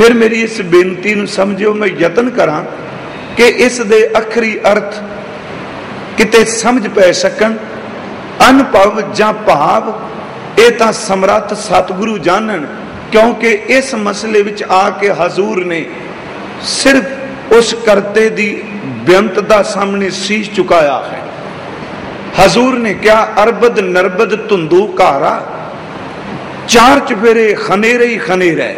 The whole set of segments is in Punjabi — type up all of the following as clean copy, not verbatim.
फिर मेरी इस बेनती नूं समझियो, मैं यतन करा कि इस दे अखरी अर्थ किते समझ पै सकन। अनुभव जां भाव ये तां समर्थ सतगुरु जानन, क्योंकि इस मसले विच आके हजूर ने सिर्फ उस करते दी बेअंतता सामने शीश झुकाया है। हजूर ने क्या अरबद नरबद धुंधू कारा, चार चुफेरे खनेरे ही खनेरे।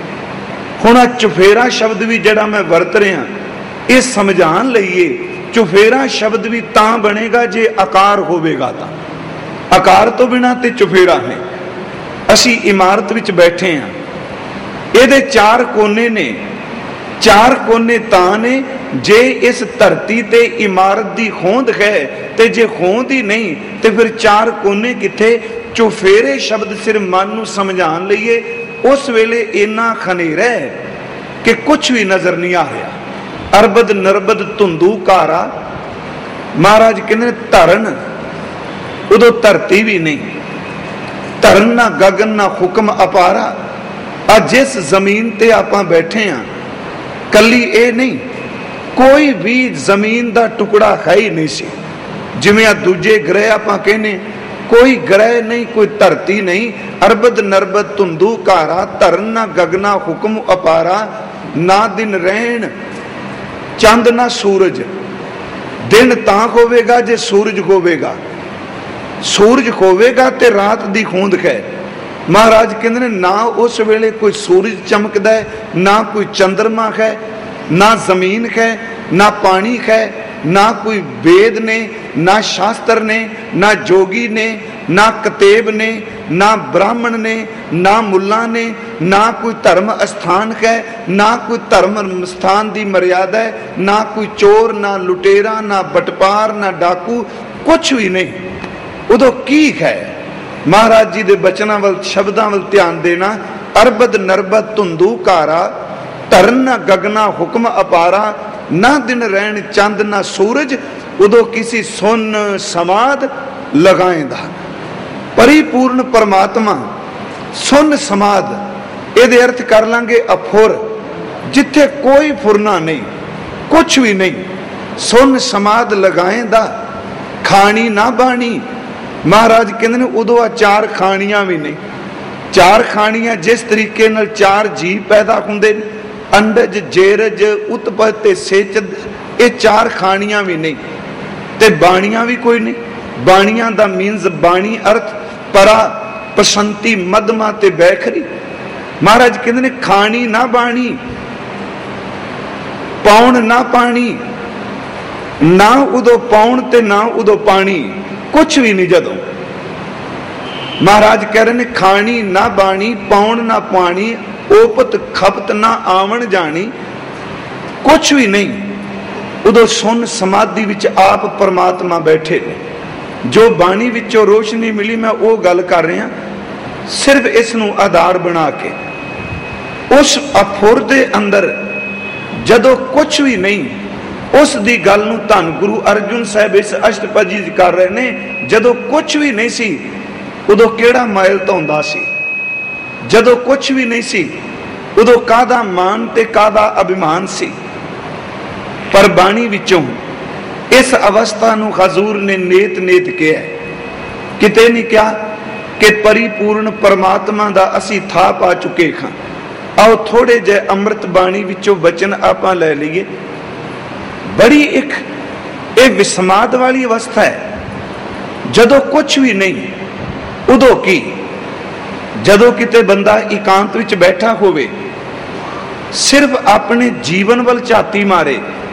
हुण चुफेरा शब्द भी जड़ा मैं वरत रहा ये समझाण लईए, चुफेरा शब्द भी तां बनेगा जे आकार होवेगा। तां आकार तो बिना ते चुफेरा है। असी इमारत विच बैठे हैं, ये चार कोने ने, चार कोने तां ने जे इस धरती ते इमारत दी होंद है, ते जे होंद ही नहीं ते फिर चार कोने किथे। चुफेरे शब्द सिर्फ मन नूं समझाण लईए, उस वेले इन्ना खनेरा है कि कुछ भी नजर नहीं आ रहा। अरबद नरबद धुंधू कारा, महाराज कहते धरन उदों धरती भी नहीं, धरन ना गगन ना हुक्म अपारा। अज जिस जमीन ते आपां बैठे हैं कली ये नहीं, कोई भी जमीन का टुकड़ा है ही नहीं सी। जिवें दूजे ग्रह आपां कहने, कोई ग्रह नहीं, कोई धरती नहीं। अरबद नरबद धुंधू कारा, धरन ना गगना हुक्म अपारा। ना दिन रहन चंद ना सूरज, दिन तां होवेगा जे सूरज होवेगा, सूरज होवेगा ते रात दी होंद है। महाराज कहते हैं ना उस वेले कोई सूरज चमकदा है, ना कोई चंद्रमा है, ना जमीन है, ना पानी है, ना कोई वेद ने, ना शास्त्र ने, ना जोगी ने, ना कतेब ने, ना ब्राह्मण ने, ना मुल्ला ने, ना कोई धर्म स्थान है, ना कोई धर्म स्थान की मर्यादा है, ना कोई चोर, ना लुटेरा, ना बटपार, ना डाकू, कुछ भी नहीं। उदों की है? महाराज जी के बचनों वाल शब्दों वाल ध्यान देना। अरबद नरबद धुंधू कारा, धरन ना गगना हुक्म अपारा। ना दिन रहन चंद ना सूरज, उदों किसी सुन समाध लगाएंदा। परिपूर्ण परमात्मा सुन समाध, ये अर्थ कर लांगे अफुर, जिथे कोई फुरना नहीं, कुछ भी नहीं। सुन समाध लगाएंदा, खानी ना बाणी। महाराज कहते हैं उदों चार खानियां भी नहीं। चार खानियां जिस तरीके नाल चार जी पैदा होंदे, अंडज जेरज उत्पत्ति सेचद, ये चार खानियां भी नहीं, ते बाणियां भी कोई नहीं। बाणियां दा मीनस बाणी अर्थ परा पसंती मधमा ते बैखरी। महाराज कहते हैं खानी ना बाणी, पौन ना पानी, ना उदों पौन ते ना उदों पानी, कुछ भी नहीं। जदों महाराज कह रहे ने खानी ना बाणी, पौन ना पानी, ओपत खपत ना आवन जानी, कुछ भी नहीं। उदों सुन समाधि विच आप परमात्मा बैठे ने। जो बाणी विचों रोशनी मिली, मैं वो गल कर रहा, सिर्फ इसनूं आधार बना के उस अफुर दे अंदर जदों कुछ भी नहीं, उस दी गल नूं धन गुरु अर्जुन साहब इस अष्टपदी कर रहे ने। जदों कुछ भी नहीं सी, उदों केड़ा मायल धोंदा सी। जदों कुछ भी नहीं सी, उदों कादा मान ते कादा अभिमान सी। पर बाणी विचों इस अवस्था नूं हजूर ने नेत नेत किया, किते नहीं क्या कि परिपूर्ण परमात्मा दा असी था पा चुके हां। आओ थोड़े जे अमृत बाणी विचों वचन आपां लै लईए। बड़ी एक विस्माद वाली अवस्था है। जदों कुछ भी नहीं, उदों की जदों किते बंदा एकांत विच बैठा होवे, सिर्फ अपने जीवन वल झाती मारे,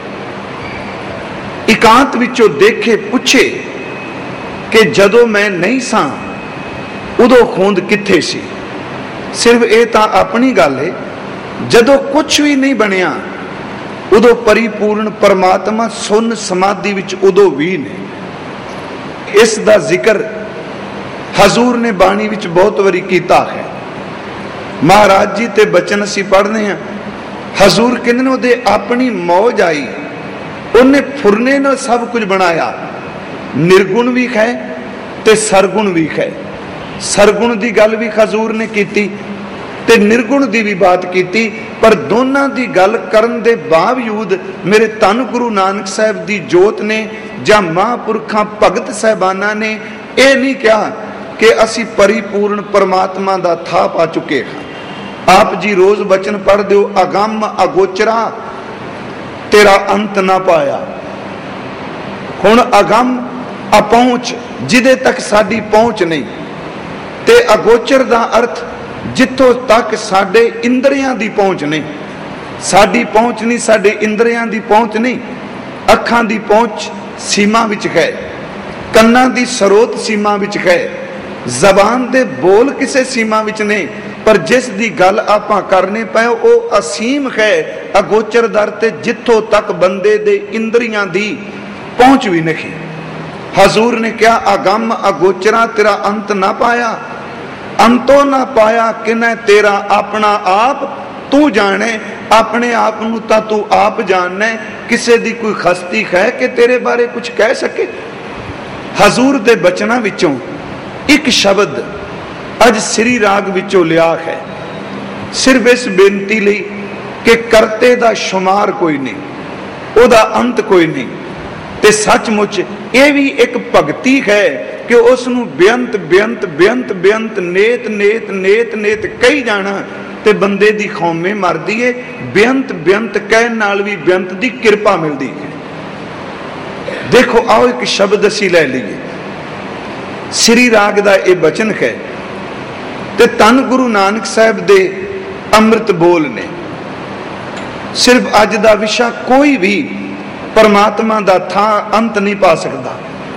एकांत विचों देखे पुछे कि जदों मैं नहीं सां उदों होंद किथे सी। सिर्फ ये तां अपनी गल है। जदों कुछ भी नहीं बनिया, उदों परिपूर्ण परमात्मा सुन समाधि विच उदों भी ने। इस दा जिक्र हजूर ने बाणी विच बहुत बारी कीता है। महाराज जी ते बचन असी पढ़ने हैं। हजूर कहते उहदे अपनी मौज आई, उन्हें फुरने नाल सब कुछ बनाया। निर्गुण भी है ते सरगुण भी है। सरगुण की गल भी हजूर ने की, ਤੇ ਨਿਰਗੁਣ ਦੀ ਵੀ ਬਾਤ ਕੀਤੀ। ਪਰ ਦੋਨਾਂ ਦੀ ਗੱਲ ਕਰਨ ਦੇ ਬਾਵਜੂਦ ਮੇਰੇ ਧੰਨ ਗੁਰੂ ਨਾਨਕ ਸਾਹਿਬ ਦੀ ਜੋਤ ਨੇ ਜਾਂ ਮਹਾਂਪੁਰਖਾਂ ਭਗਤ ਸਾਹਿਬਾਨਾਂ ਨੇ ਇਹ ਨਹੀਂ ਕਿਹਾ ਕਿ ਅਸੀਂ ਪਰਿਪੂਰਨ ਪਰਮਾਤਮਾ ਦਾ ਥਾਂ ਪਾ ਚੁੱਕੇ ਹਾਂ। ਆਪ ਜੀ ਰੋਜ਼ ਬਚਨ ਪੜ੍ਹਦੇ ਹੋ, ਅਗੰਮ ਅਗੋਚਰਾ ਤੇਰਾ ਅੰਤ ਨਾ ਪਾਇਆ। ਹੁਣ ਅਗੰਮ ਅਪਹੁੰਚ, ਜਿਹਦੇ ਤੱਕ ਸਾਡੀ ਪਹੁੰਚ ਨਹੀਂ, ਤੇ ਅਗੋਚਰ ਦਾ ਅਰਥ ਜਿੱਥੋਂ ਤੱਕ ਸਾਡੇ ਇੰਦਰੀਆਂ ਦੀ ਪਹੁੰਚ ਨਹੀਂ। ਸਾਡੀ ਪਹੁੰਚ ਨਹੀਂ, ਸਾਡੇ ਇੰਦਰੀਆਂ ਦੀ ਪਹੁੰਚ ਨਹੀਂ। ਅੱਖਾਂ ਦੀ ਪਹੁੰਚ ਸੀਮਾ ਵਿੱਚ ਹੈ, ਕੰਨਾਂ ਦੀ ਸਰੋਤ ਸੀਮਾ ਵਿੱਚ ਹੈ, ਜ਼ਬਾਨ ਦੇ ਬੋਲ ਕਿਸੇ ਸੀਮਾ ਵਿੱਚ ਨਹੀਂ। ਪਰ ਜਿਸ ਦੀ ਗੱਲ ਆਪਾਂ ਕਰਨੇ ਪਏ ਉਹ ਅਸੀਮ ਹੈ, ਅਗੋਚਰ ਦਰ ਤੇ ਜਿੱਥੋਂ ਤੱਕ ਬੰਦੇ ਦੇ ਇੰਦਰੀਆਂ ਦੀ ਪਹੁੰਚ ਵੀ ਨਹੀਂ। ਹਜ਼ੂਰ ਨੇ ਕਿਹਾ ਅਗੰਮ ਅਗੋਚਰਾ ਤੇਰਾ ਅੰਤ ਨਾ ਪਾਇਆ, ਅੰਤੋਂ ਨਾ ਪਾਇਆ ਕਿਨੈ ਤੇਰਾ ਆਪਣਾ ਆਪ ਤੂੰ ਜਾਣੇ। ਆਪਣੇ ਆਪ ਨੂੰ ਤਾਂ ਤੂੰ ਆਪ ਜਾਣਨਾ, ਕਿਸੇ ਦੀ ਕੋਈ ਹਸਤੀ ਹੈ ਕਿ ਤੇਰੇ ਬਾਰੇ ਕੁਝ ਕਹਿ ਸਕੇ। ਹਜ਼ੂਰ ਦੇ ਬਚਨਾਂ ਵਿੱਚੋਂ ਇੱਕ ਸ਼ਬਦ ਅੱਜ ਸ੍ਰੀ ਰਾਗ ਵਿੱਚੋਂ ਲਿਆ ਹੈ, ਸਿਰਫ ਇਸ ਬੇਨਤੀ ਲਈ ਕਿ ਕਰਤੇ ਦਾ ਸ਼ੁਮਾਰ ਕੋਈ ਨਹੀਂ, ਉਹਦਾ ਅੰਤ ਕੋਈ ਨਹੀਂ। ਤੇ ਸੱਚਮੁੱਚ ਇਹ ਵੀ ਇੱਕ ਭਗਤੀ ਹੈ ਕਿ ਉਸ ਨੂੰ ਬੇਅੰਤ ਬੇਅੰਤ ਬੇਅੰਤ ਬੇਅੰਤ ਨੇਤ ਨੇਤ ਨੇਤ ਨੇਤ ਕਹੀ ਜਾਣਾ ਤੇ ਬੰਦੇ ਦੀ ਖੌਮੇ ਮਰਦੀ ਏ। ਬੇਅੰਤ ਬੇਅੰਤ ਕਹਿਣ ਨਾਲ ਵੀ ਬੇਅੰਤ ਦੀ ਕਿਰਪਾ ਮਿਲਦੀ ਹੈ। ਦੇਖੋ ਆਓ ਇੱਕ ਸ਼ਬਦ ਅਸੀਂ ਲੈ ਲਈਏ, ਸ੍ਰੀ ਰਾਗ ਦਾ ਇਹ ਬਚਨ ਹੈ ਤੇ ਧੰਨ ਗੁਰੂ ਨਾਨਕ ਸਾਹਿਬ ਦੇ ਅੰਮ੍ਰਿਤ ਬੋਲ ਨੇ। ਸਿਰਫ ਅੱਜ ਦਾ ਵਿਸ਼ਾ ਕੋਈ ਵੀ ਪਰਮਾਤਮਾ ਦਾ ਥਾਂ ਅੰਤ ਨਹੀਂ ਪਾ ਸਕਦਾ।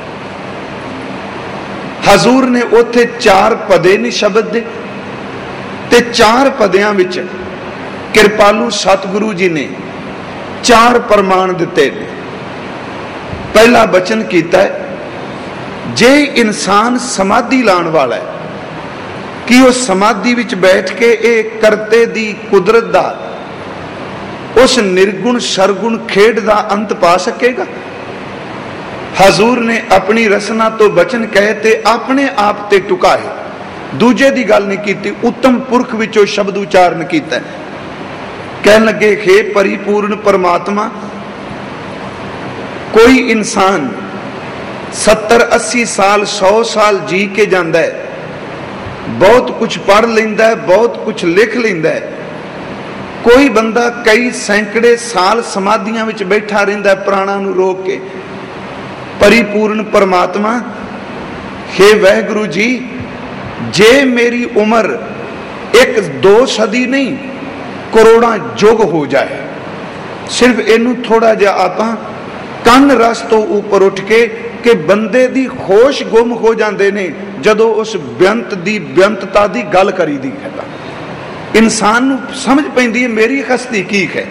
ਹਜ਼ੂਰ ਨੇ ਉੱਥੇ 4 ਪਦੇ ਨੇ ਸ਼ਬਦ ਦੇ, ਤੇ 4 ਪਦਿਆਂ ਵਿੱਚ ਕਿਰਪਾਲੂ ਸਤਿਗੁਰੂ ਜੀ ਨੇ 4 ਪ੍ਰਮਾਣ ਦਿੱਤੇ ਨੇ। ਪਹਿਲਾ ਬਚਨ ਕੀਤਾ ਹੈ, ਜੇ ਇਨਸਾਨ ਸਮਾਧੀ ਲਾਉਣ ਵਾਲਾ ਹੈ ਕਿ ਉਹ ਸਮਾਧੀ ਵਿੱਚ ਬੈਠ ਕੇ ਇਹ ਕਰਤੇ ਦੀ ਕੁਦਰਤ ਦਾ, ਉਸ ਨਿਰਗੁਣ ਸਰਗੁਣ ਖੇਡ ਦਾ ਅੰਤ ਪਾ ਸਕੇਗਾ। ਹਜ਼ੂਰ ਨੇ ਆਪਣੀ ਰਸਨਾ ਤੋਂ ਬਚਨ ਕਹੇ ਤੇ ਆਪਣੇ ਆਪ ਤੇ ਟੁਕਾਏ, ਦੂਜੇ ਦੀ ਗੱਲ ਨਹੀਂ ਕੀਤੀ। ਉੱਤਮ ਪੁਰਖ ਵਿੱਚੋਂ ਸ਼ਬਦ ਉਚਾਰਨ ਕੀਤਾ, ਕਹਿਣ ਲੱਗੇ ਹੇ ਪਰਿਪੂਰਨ ਪਰਮਾਤਮਾ, ਕੋਈ ਇਨਸਾਨ 70-80 ਸਾਲ 100 ਸਾਲ ਜੀ ਕੇ ਜਾਂਦਾ ਹੈ, ਬਹੁਤ ਕੁਝ ਪੜ੍ਹ ਲੈਂਦਾ ਹੈ, ਬਹੁਤ ਕੁਝ ਲਿਖ ਲੈਂਦਾ ਹੈ। ਕੋਈ ਬੰਦਾ ਕਈ ਸੈਂਕੜੇ ਸਾਲ ਸਮਾਧੀਆਂ ਵਿੱਚ ਬੈਠਾ ਰਹਿੰਦਾ ਹੈ ਪ੍ਰਾਣਾਂ ਨੂੰ ਰੋਕ ਕੇ। ਪਰਿਪੂਰਨ ਪਰਮਾਤਮਾ, ਹੇ ਵਾਹਿਗੁਰੂ ਜੀ, ਜੇ ਮੇਰੀ ਉਮਰ 1-2 ਸਦੀ ਨਹੀਂ ਕਰੋੜਾਂ ਯੁੱਗ ਹੋ ਜਾਏ, ਸਿਰਫ ਇਹਨੂੰ ਥੋੜਾ ਜਿਹਾ ਆਪਾਂ ਕੰਨ ਰਸ ਤੋਂ ਉੱਪਰ ਉੱਠ ਕੇ ਕਿ ਬੰਦੇ ਦੀ ਹੋਸ਼ ਗੁੰਮ ਹੋ ਜਾਂਦੇ ਨੇ ਜਦੋਂ ਉਸ ਬੇਅੰਤ ਦੀ ਬੇਅੰਤਤਾ ਦੀ ਗੱਲ ਕਰੀਦੀ ਹੈ। ਇਨਸਾਨ ਨੂੰ ਸਮਝ ਪੈਂਦੀ ਹੈ ਮੇਰੀ ਹਸਤੀ ਕੀ ਹੈ।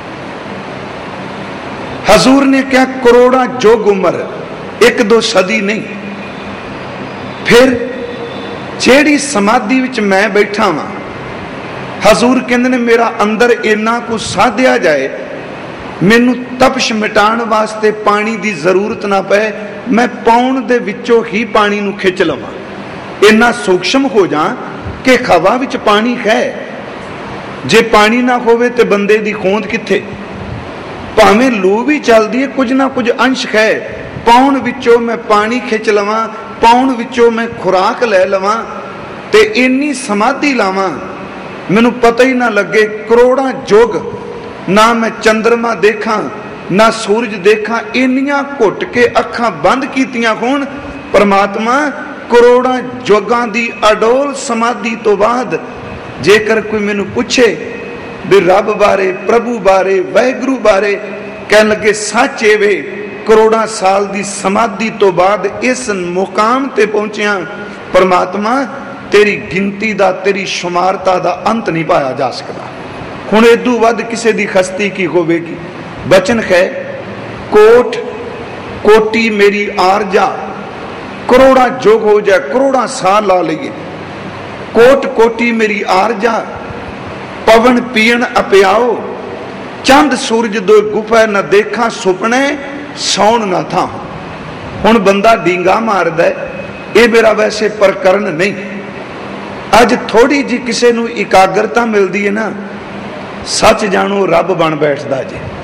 ਹਜ਼ੂਰ ਨੇ ਕਿਹਾ ਕਰੋੜਾਂ ਯੁੱਗ ਉਮਰ, 1-2 ਸਦੀ ਨਹੀਂ। ਫਿਰ ਜਿਹੜੀ ਸਮਾਧੀ ਵਿੱਚ ਮੈਂ ਬੈਠਾ ਵਾਂ, ਹਜ਼ੂਰ ਕਹਿੰਦੇ ਨੇ ਮੇਰਾ ਅੰਦਰ ਇੰਨਾ ਕੁ ਸਾਧਿਆ ਜਾਏ, ਮੈਨੂੰ ਤਪਸ਼ ਮਿਟਾਉਣ ਵਾਸਤੇ ਪਾਣੀ ਦੀ ਜ਼ਰੂਰਤ ਨਾ ਪਏ, ਮੈਂ ਪੌਣ ਦੇ ਵਿੱਚੋਂ ਹੀ ਪਾਣੀ ਨੂੰ ਖਿੱਚ ਲਵਾਂ। ਇੰਨਾ ਸੂਖਸ਼ਮ ਹੋ ਜਾ ਕਿ ਹਵਾ ਵਿੱਚ ਪਾਣੀ ਹੈ, ਜੇ ਪਾਣੀ ਨਾ ਹੋਵੇ ਤੇ ਬੰਦੇ ਦੀ ਹੋਂਦ ਕਿੱਥੇ। ਭਾਵੇਂ ਲੂ ਵੀ ਚੱਲਦੀ ਹੈ, ਕੁਝ ਨਾ ਕੁਝ ਅੰਸ਼ ਹੈ। ਪੌਣ ਵਿੱਚੋਂ ਮੈਂ ਪਾਣੀ ਖਿੱਚ ਲਵਾਂ, ਪੌਣ ਵਿੱਚੋਂ ਮੈਂ ਖੁਰਾਕ ਲੈ ਲਵਾਂ ਤੇ ਇੰਨੀ ਸਮਾਧੀ ਲਾਵਾਂ ਮੈਨੂੰ ਪਤਾ ਹੀ ਨਾ ਲੱਗੇ। ਕਰੋੜਾਂ ਯੁੱਗ ਨਾ ਮੈਂ ਚੰਦਰਮਾ ਦੇਖਾਂ ਨਾ ਸੂਰਜ ਦੇਖਾਂ, ਇੰਨੀਆਂ ਘੁੱਟ ਕੇ ਅੱਖਾਂ ਬੰਦ ਕੀਤੀਆਂ ਹੋਣ। ਪਰਮਾਤਮਾ, ਕਰੋੜਾਂ ਯੁੱਗਾਂ ਦੀ ਅਡੋਲ ਸਮਾਧੀ ਤੋਂ ਬਾਅਦ ਜੇਕਰ ਕੋਈ ਮੈਨੂੰ ਪੁੱਛੇ ਵੀ ਰੱਬ ਬਾਰੇ, ਪ੍ਰਭੂ ਬਾਰੇ, ਵਾਹਿਗੁਰੂ ਬਾਰੇ, ਕਹਿਣ ਲੱਗੇ ਸੱਚ ਇਹ ਵੇ, ਕਰੋੜਾਂ ਸਾਲ ਦੀ ਸਮਾਧੀ ਤੋਂ ਬਾਅਦ ਇਸ ਮੁਕਾਮ ਤੇ ਪਹੁੰਚਿਆ। ਪਰਮਾਤਮਾ, ਤੇਰੀ ਗਿਣਤੀ ਦਾ, ਤੇਰੀ ਸ਼ੁਮਾਰਤਾ ਦਾ ਅੰਤ ਨਹੀਂ ਪਾਇਆ ਜਾ ਸਕਦਾ। ਹੁਣ ਇਦੋਂ ਵੱਧ ਕਿਸੇ ਦੀ ਹਸਤੀ ਕੀ ਹੋਵੇਗੀ। ਬਚਨ ਹੈ, ਕੋਟ ਕੋਟੀ ਮੇਰੀ ਆਰਜਾ, ਕਰੋੜਾਂ ਯੁੱਗ ਹੋ ਜਾਏ, ਕਰੋੜਾਂ ਸਾਲ ਲਾ ਲਈਏ, ਕੋਟ ਕੋਟੀ ਮੇਰੀ ਆਰਜਾ, ਪਵਨ ਪੀਣ ਅਪਿਆਓ, ਚੰਦ ਸੂਰਜ ਦੋ ਗੁਫਾ ਨਾ ਦੇਖਾਂ, ਸੁਪਨੇ ਸੌਣ ਨਾ ਥਾਂ। ਹੁਣ ਬੰਦਾ ਡੀਂਗਾ ਮਾਰਦਾ, ਇਹ ਮੇਰਾ ਵੈਸੇ ਪ੍ਰਕਰਨ ਨਹੀਂ। ਅੱਜ थोड़ी जी किसी नूं इकाग्रता मिलती है ना, सच जानो रब बन बैठदा जे।